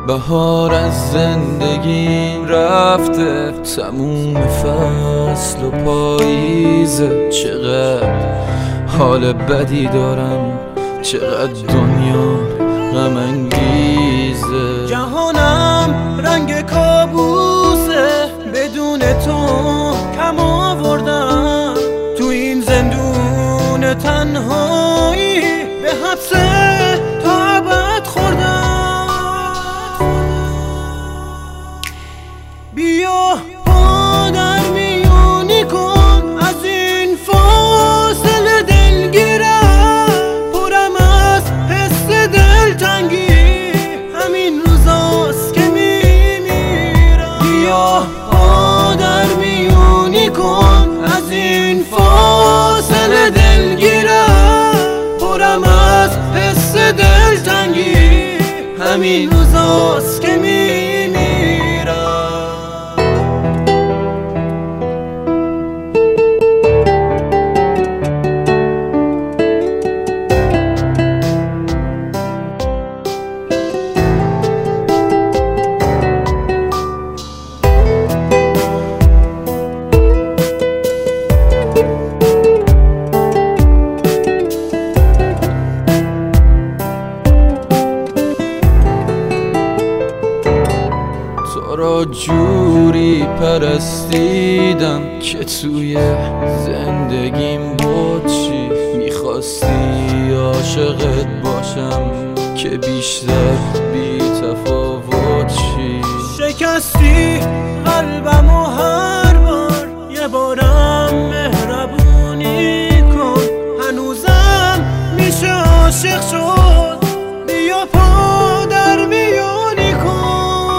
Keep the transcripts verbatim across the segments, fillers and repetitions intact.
بهار از زندگیم رفته، تموم فصل و پاییزه. چقدر حال بدی دارم، چقدر دنیا غم انگیزه. جهانم رنگ کابوسه، بدون تو کم آوردم. تو این زندون تنهایی به حبس تا ابد خوردم. بیا پا در میونی کن از این فاصله دلگیرم. پرم از حس دلتنگی، همین روزاست که میمیرم. بیا پا در میونی کن از این فاصله دلگیرم. پرم از حس دلتنگی، همین روزاست که میمیرم. تو را جوری پرستیدم که توی زندگیم بود چی. میخواستی عاشقت باشم که بیشتر بی تفاوت چی. شکستی قلبمو هر بار، یه بارم مهربونی کن. هنوزم میشه عاشق شد، بیا پا در میونی کن.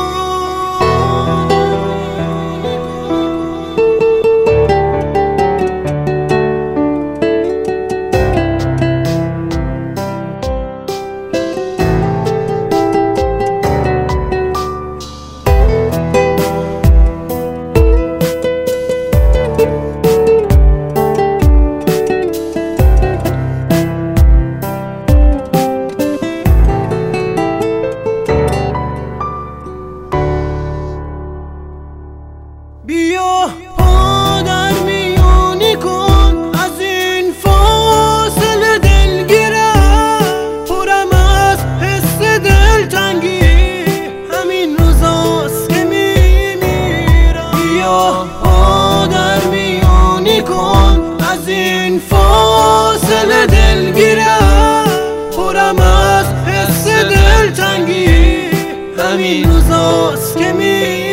بیا پا در میونی کن از این فاصله دلگیرم. پرم از حس دلتنگی، همین روزاست که میمیرم. بیا پا در میونی کن از این فاصله دلگیرم. پرم از حس دلتنگی، همین روزاست که میمیرم.